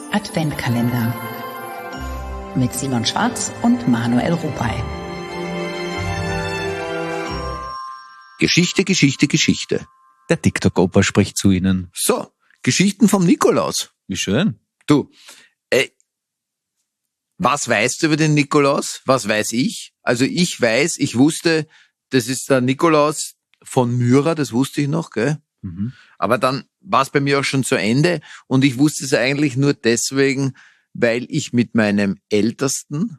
Adventkalender mit Simon Schwarz und Manuel Rupay. Geschichte, Geschichte, Geschichte. Der TikTok-Opa spricht zu Ihnen. So, Geschichten vom Nikolaus. Wie schön. Du, was weißt du über den Nikolaus? Was weiß ich? Also ich wusste, das ist der Nikolaus von Myra, das wusste ich noch, gell? Mhm. Aber dann war es bei mir auch schon zu Ende und ich wusste es eigentlich nur deswegen, weil ich mit meinem Ältesten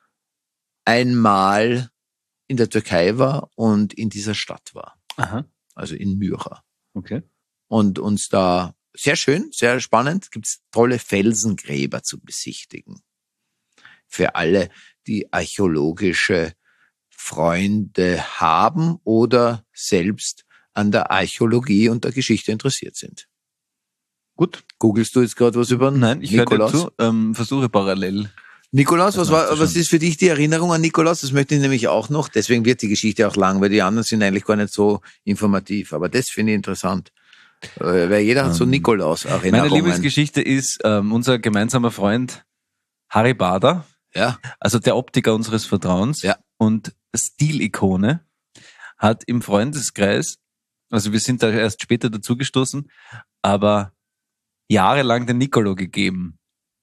einmal in der Türkei war und in dieser Stadt war. Aha, Also in Myra. okay. Und uns da sehr schön, sehr spannend, gibt's tolle Felsengräber zu besichtigen. Für alle, die archäologische Freunde haben oder selbst an der Archäologie und der Geschichte interessiert sind. Gut. Googlest du jetzt gerade was über Nein, ich höre dir Nikolaus? zu, versuche parallel. Nikolaus, Das machst du was schon. ist für dich die Erinnerung an Nikolaus? Das möchte ich nämlich auch noch. Deswegen wird die Geschichte auch lang, weil die anderen sind eigentlich gar nicht so informativ. Aber das finde ich interessant. Weil jeder hat so Nikolaus-Erinnerungen. Meine Lieblingsgeschichte ist unser gemeinsamer Freund Harry Bader, Ja, also der Optiker unseres Vertrauens Ja. und Stilikone, hat im Freundeskreis, also wir sind da erst später dazugestoßen, aber jahrelang den Nicolo gegeben.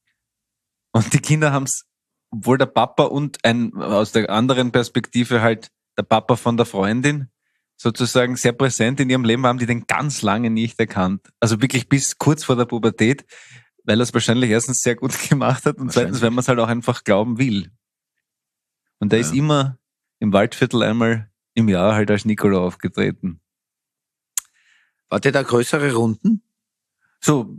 Und die Kinder haben es, obwohl der Papa und aus der anderen Perspektive halt der Papa von der Freundin sozusagen sehr präsent in ihrem Leben, haben die den ganz lange nicht erkannt. Also wirklich bis kurz vor der Pubertät, weil er es wahrscheinlich erstens sehr gut gemacht hat und zweitens, weil man es halt auch einfach glauben will. Und der ist immer im Waldviertel einmal im Jahr halt als Nicolo aufgetreten. war der da größere Runden? So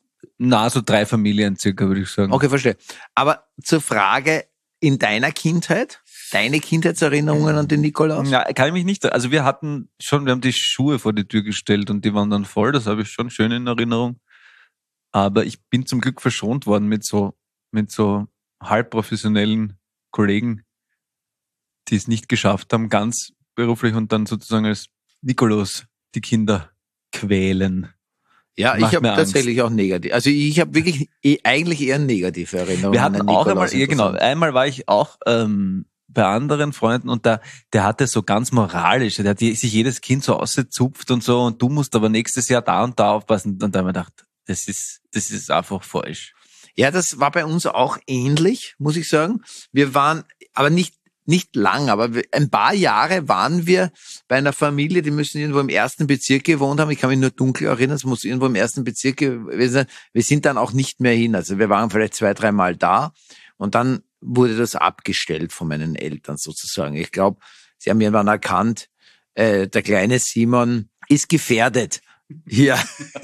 3 Familien circa, würde ich sagen. Okay, verstehe. Aber zur Frage in deiner Kindheit, deine Kindheitserinnerungen an den Nikolaus? Ja, kann ich mich nicht. Also wir haben die Schuhe vor die Tür gestellt und die waren dann voll. Das habe ich schon schön in Erinnerung. Aber ich bin zum Glück verschont worden mit so halbprofessionellen Kollegen, die es nicht geschafft haben, ganz beruflich und dann sozusagen als Nikolaus die Kinder quälen. Ja, ich Macht habe mir Angst. tatsächlich auch negativ. Also ich habe wirklich eigentlich eher negative Erinnerungen Wir an hatten den auch Nikolaus. einmal, ja genau, einmal war ich auch bei anderen Freunden und der hatte so ganz moralisch, der hat sich jedes Kind so ausgezupft und so und du musst aber nächstes Jahr da und da aufpassen. Und da haben wir gedacht, das ist einfach falsch. Ja, das war bei uns auch ähnlich, muss ich sagen. Wir waren, aber nicht lang, aber ein paar Jahre waren wir bei einer Familie, die müssen irgendwo im 1. Bezirk gewohnt haben. Ich kann mich nur dunkel erinnern, es muss irgendwo im 1. Bezirk gewesen sein. Wir sind dann auch nicht mehr hin. Also wir waren vielleicht 2-3 Mal da und dann wurde das abgestellt von meinen Eltern sozusagen. Ich glaube, sie haben irgendwann erkannt, der kleine Simon ist gefährdet. Ja.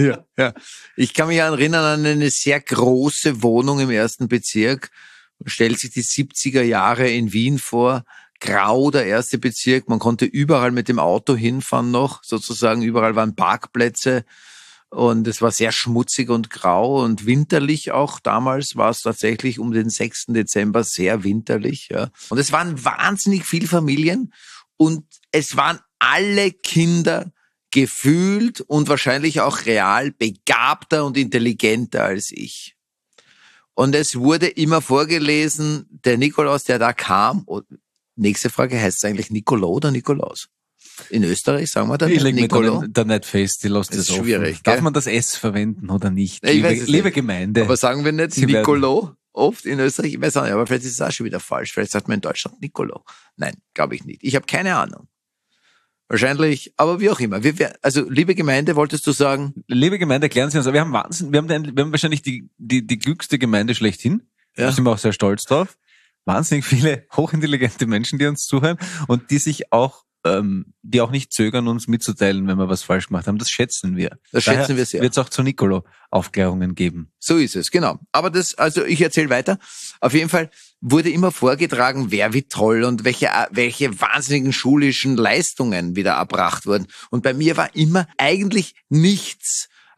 Ich kann mich erinnern an eine sehr große Wohnung im 1. Bezirk. Man stellt sich die 70er Jahre in Wien vor. Grau, der 1. Bezirk. Man konnte überall mit dem Auto hinfahren noch, sozusagen. Überall waren Parkplätze. Und es war sehr schmutzig und grau und winterlich auch. Damals war es tatsächlich um den 6. Dezember sehr winterlich. Ja. Und es waren wahnsinnig viele Familien. Und es waren alle Kinder gefühlt und wahrscheinlich auch real begabter und intelligenter als ich. Und es wurde immer vorgelesen, der Nikolaus, der da kam. Und nächste Frage, heißt es eigentlich Nicolo oder Nikolaus? In Österreich sagen wir dann Ich lege Nicolo. mir da nicht fest, ich lasse Das das ist offen. schwierig, Darf gell? man das S verwenden oder nicht? Ja, ich weiß es Liebe nicht. Gemeinde. Aber sagen wir nicht Sie werden- Nicolo oft in Österreich? Ich weiß auch nicht, aber vielleicht ist es auch schon wieder falsch. Vielleicht sagt man in Deutschland Nicolo. Nein, glaube ich nicht. Ich habe keine Ahnung. Wahrscheinlich, aber wie auch immer. Also, liebe Gemeinde, wolltest du sagen? Liebe Gemeinde, erklären Sie uns, wir haben wahrscheinlich die glücklichste Gemeinde schlechthin. Ja. Da sind wir auch sehr stolz drauf. Wahnsinnig viele hochintelligente Menschen, die uns zuhören und die sich auch, die auch nicht zögern, uns mitzuteilen, wenn wir was falsch gemacht haben. Das schätzen wir. Das schätzen wir sehr. Wird es auch zu Nicolo Aufklärungen geben. So ist es, genau. Aber also ich erzähle weiter. Auf jeden Fall wurde immer vorgetragen, wer wie toll und welche wahnsinnigen schulischen Leistungen wieder erbracht wurden. Und bei mir war immer eigentlich nichts.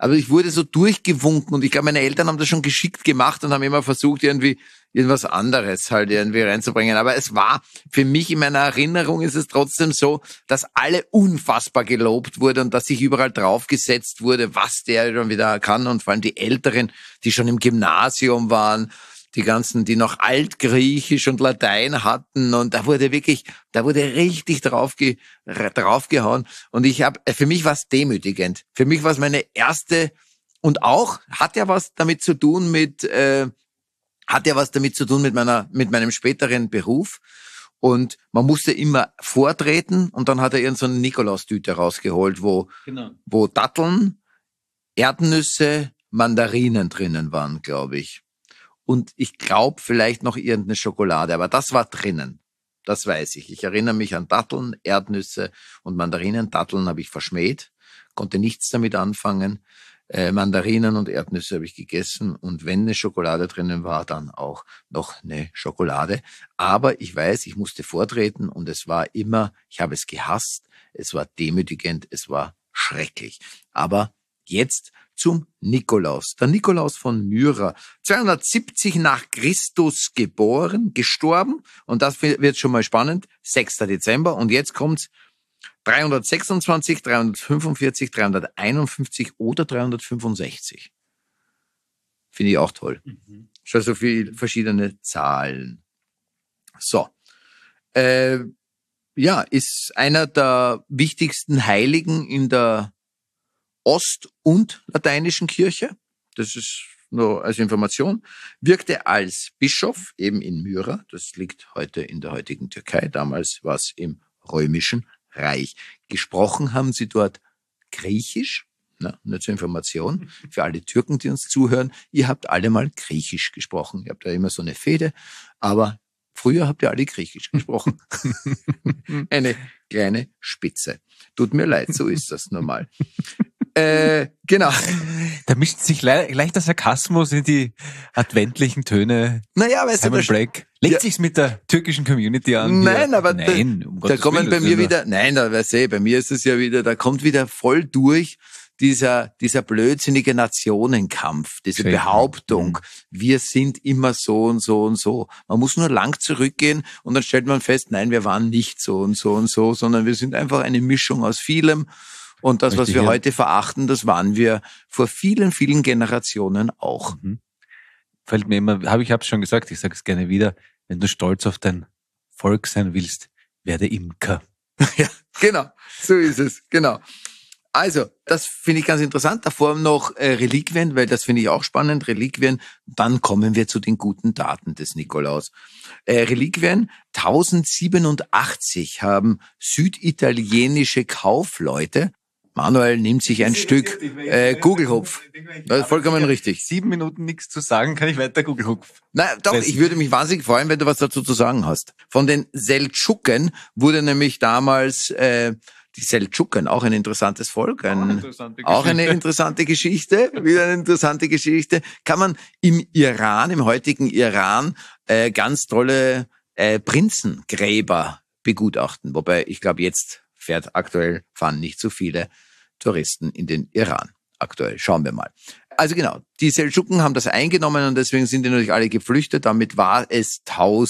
Also ich wurde so durchgewunken und ich glaube, meine Eltern haben das schon geschickt gemacht und haben immer versucht, irgendwie irgendwas anderes halt irgendwie reinzubringen. Aber es war, für mich in meiner Erinnerung ist es trotzdem so, dass alle unfassbar gelobt wurde und dass sich überall draufgesetzt wurde, was der schon wieder kann und vor allem die Älteren, die schon im Gymnasium waren, die ganzen, die noch Altgriechisch und Latein hatten und da wurde richtig draufgehauen und für mich war es demütigend. Für mich war es meine erste und auch hat ja was damit zu tun mit meinem späteren Beruf und man musste immer vortreten und dann hat er irgend so eine Nikolaustüte rausgeholt, wo Datteln, Erdnüsse, Mandarinen drinnen waren, glaube ich. Und ich glaube vielleicht noch irgendeine Schokolade, aber das war drinnen. Das weiß ich. Ich erinnere mich an Datteln, Erdnüsse und Mandarinen. Datteln habe ich verschmäht, konnte nichts damit anfangen. Mandarinen und Erdnüsse habe ich gegessen und wenn eine Schokolade drinnen war, dann auch noch eine Schokolade. Aber ich weiß, ich musste vortreten und es war immer, ich habe es gehasst, es war demütigend, es war schrecklich. Aber jetzt zum Nikolaus. Der Nikolaus von Myra, 270 nach Christus geboren, gestorben und das wird schon mal spannend, 6. Dezember und jetzt kommt's 326, 345, 351 oder 365. Finde ich auch toll. Schon so viele verschiedene Zahlen. So. Ist einer der wichtigsten Heiligen in der Ost- und lateinischen Kirche. Das ist nur als Information. Wirkte als Bischof eben in Myra. Das liegt heute in der heutigen Türkei. Damals war es im Römischen Reich. Gesprochen haben sie dort Griechisch, nur zur Information, für alle Türken, die uns zuhören, ihr habt alle mal Griechisch gesprochen. Ihr habt ja immer so eine Fehde, aber früher habt ihr alle Griechisch gesprochen. Eine kleine Spitze. Tut mir leid, so ist das normal. Genau. Da mischt sich leichter Sarkasmus in die adventlichen Töne. Naja, weißt Simon du, Blake. Legt sich's mit der türkischen Community an? Nein, aber um da kommen bei mir wieder, bei mir ist es ja wieder, da kommt wieder voll durch dieser blödsinnige Nationenkampf, diese Behauptung, wir sind immer so und so und so. Man muss nur lang zurückgehen und dann stellt man fest, nein, wir waren nicht so und so und so, sondern wir sind einfach eine Mischung aus vielem. Und das, was wir heute verachten, das waren wir vor vielen, vielen Generationen auch. Fällt mir immer, ich habe es schon gesagt, ich sage es gerne wieder, wenn du stolz auf dein Volk sein willst, werde Imker. Ja, genau, so ist es, genau. Also, das finde ich ganz interessant. Davor noch Reliquien, weil das finde ich auch spannend, Reliquien. Dann kommen wir zu den guten Taten des Nikolaus. Reliquien, 1087 haben süditalienische Kaufleute. Manuel nimmt sich ein Stück Gugelhupf. Das ist vollkommen richtig. 7 Minuten nichts zu sagen, kann ich weiter Gugelhupf. Nein, doch, ich würde mich wahnsinnig freuen, wenn du was dazu zu sagen hast. Von den Seldschuken wurde nämlich damals die Seldschuken, auch ein interessantes Volk, auch eine interessante Geschichte, wieder eine interessante Geschichte, kann man im heutigen Iran, ganz tolle Prinzengräber begutachten. Wobei, ich glaube, jetzt fahren nicht so viele Touristen in den Iran. Aktuell, schauen wir mal. Also genau, die Seldschuken haben das eingenommen und deswegen sind die natürlich alle geflüchtet. Damit war es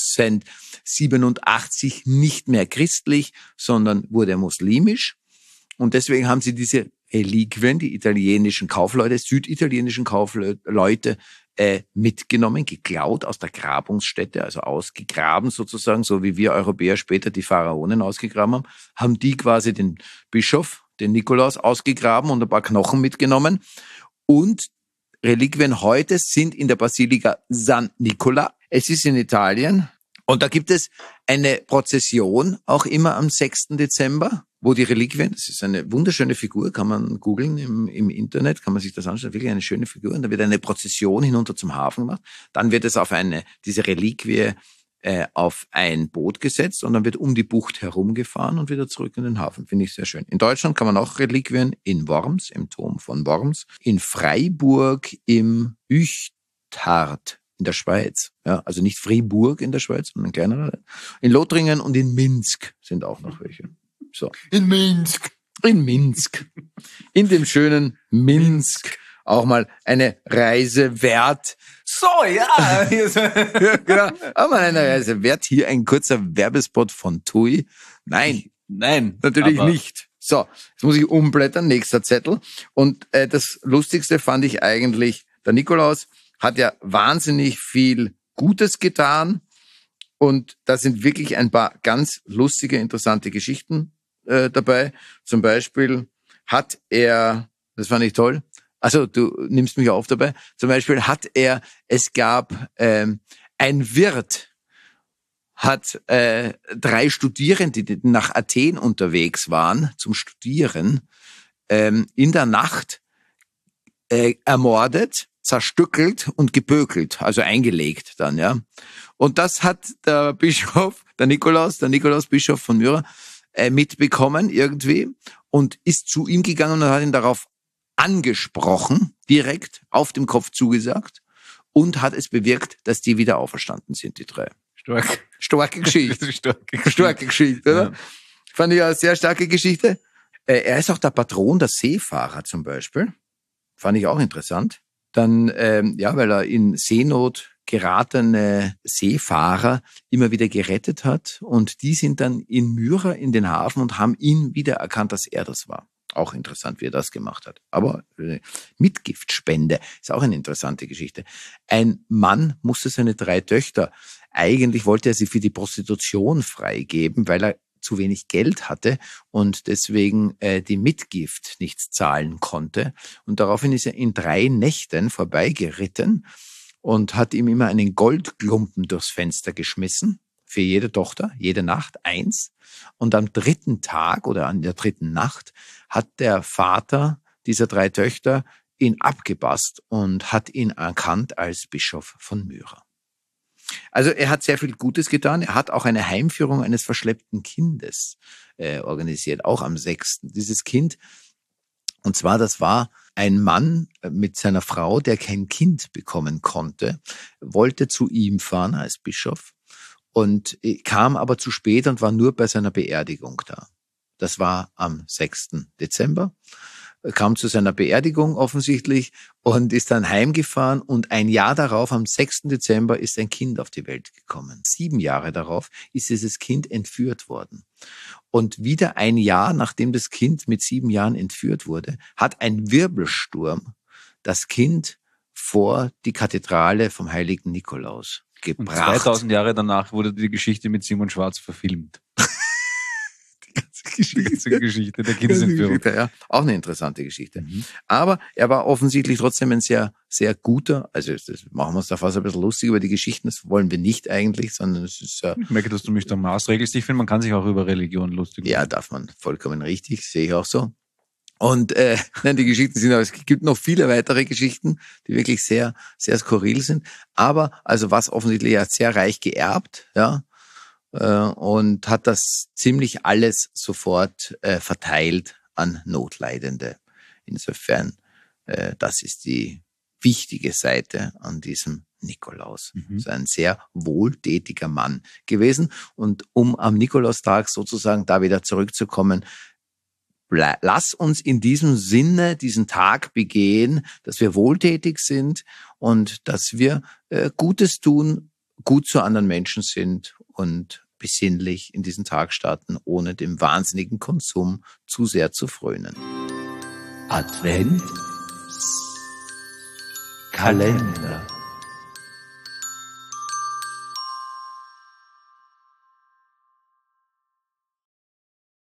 1087 nicht mehr christlich, sondern wurde muslimisch. Und deswegen haben sie diese Reliquien, die italienischen Kaufleute, süditalienischen Kaufleute, mitgenommen, geklaut aus der Grabungsstätte, also ausgegraben sozusagen, so wie wir Europäer später die Pharaonen ausgegraben haben die quasi den Bischof, den Nikolaus, ausgegraben und ein paar Knochen mitgenommen. Und Reliquien heute sind in der Basilika San Nicola. Es ist in Italien. Und da gibt es eine Prozession, auch immer am 6. Dezember, wo die Reliquien, das ist eine wunderschöne Figur, kann man googeln im Internet, kann man sich das anschauen, wirklich eine schöne Figur. Und da wird eine Prozession hinunter zum Hafen gemacht. Dann wird es auf diese Reliquie auf ein Boot gesetzt und dann wird um die Bucht herumgefahren und wieder zurück in den Hafen. Finde ich sehr schön. In Deutschland kann man auch Reliquien in Worms, im Turm von Worms, in Freiburg, im Uechtard in der Schweiz. Ja, also nicht Fribourg in der Schweiz, sondern ein kleinerer. In Lothringen und in Minsk sind auch noch welche. So. In Minsk. In Minsk. In dem schönen Minsk. Auch mal eine Reise wert. So, ja. Ja, genau. Auch mal eine Reise wert. Hier ein kurzer Werbespot von TUI. Nein, natürlich aber nicht. So, jetzt muss ich umblättern, nächster Zettel. Und das Lustigste fand ich eigentlich, der Nikolaus hat ja wahnsinnig viel Gutes getan. Und da sind wirklich ein paar ganz lustige, interessante Geschichten dabei. Zum Beispiel hat er, das fand ich toll, also du nimmst mich auf dabei, zum Beispiel es gab ein Wirt, hat 3 Studierende, die nach Athen unterwegs waren zum Studieren, in der Nacht ermordet, zerstückelt und gebökelt, also eingelegt dann, ja. Und das hat der Nikolaus Bischof von Myra, mitbekommen irgendwie und ist zu ihm gegangen und hat ihn darauf angesprochen, direkt auf dem Kopf zugesagt und hat es bewirkt, dass die wieder auferstanden sind, die 3. Starke Geschichte. Starke Geschichte, oder? Ja. Fand ich eine sehr starke Geschichte. Er ist auch der Patron der Seefahrer zum Beispiel. Fand ich auch interessant. Dann, weil er in Seenot geratene Seefahrer immer wieder gerettet hat. Und die sind dann in Myra in den Hafen und haben ihn wieder erkannt, dass er das war. Auch interessant, wie er das gemacht hat. Aber Mitgiftspende ist auch eine interessante Geschichte. Ein Mann musste seine 3 Töchter, eigentlich wollte er sie für die Prostitution freigeben, weil er zu wenig Geld hatte und deswegen die Mitgift nicht zahlen konnte. Und daraufhin ist er in 3 Nächten vorbeigeritten und hat ihm immer einen Goldklumpen durchs Fenster geschmissen. Für jede Tochter, jede Nacht 1. Und am 3. Tag oder an der 3. Nacht hat der Vater dieser 3 Töchter ihn abgepasst und hat ihn erkannt als Bischof von Myra. Also er hat sehr viel Gutes getan. Er hat auch eine Heimführung eines verschleppten Kindes organisiert, auch am 6. Dieses Kind, und zwar das war ein Mann mit seiner Frau, der kein Kind bekommen konnte, wollte zu ihm fahren als Bischof und kam aber zu spät und war nur bei seiner Beerdigung da. Das war am 6. Dezember. Kam zu seiner Beerdigung offensichtlich und ist dann heimgefahren und ein Jahr darauf, am 6. Dezember, ist ein Kind auf die Welt gekommen. 7 Jahre darauf ist dieses Kind entführt worden. Und wieder ein Jahr, nachdem das Kind mit 7 Jahren entführt wurde, hat ein Wirbelsturm das Kind vor die Kathedrale vom heiligen Nikolaus gebracht. Und 2000 Jahre danach wurde die Geschichte mit Simon Schwarz verfilmt. Die ganze Geschichte der Kindesentführung. Ja, auch eine interessante Geschichte. Aber er war offensichtlich trotzdem ein sehr, sehr guter, also das machen wir uns da fast ein bisschen lustig über die Geschichten, das wollen wir nicht eigentlich, sondern es ist... Ich merke, dass du mich da maßregelst. Ich finde, man kann sich auch über Religion lustig machen. Ja, darf man, vollkommen richtig, sehe ich auch so. Und nein, die Geschichten sind, aber es gibt noch viele weitere Geschichten, die wirklich sehr, sehr skurril sind. Aber also was offensichtlich, er hat sehr reich geerbt, ja, und hat das ziemlich alles sofort verteilt an Notleidende. Insofern, das ist die wichtige Seite an diesem Nikolaus. So ein sehr wohltätiger Mann gewesen. Und um am Nikolaustag sozusagen da wieder zurückzukommen, lass uns in diesem Sinne diesen Tag begehen, dass wir wohltätig sind und dass wir Gutes tun, gut zu anderen Menschen sind und besinnlich in diesen Tag starten, ohne dem wahnsinnigen Konsum zu sehr zu frönen. Advent Kalender.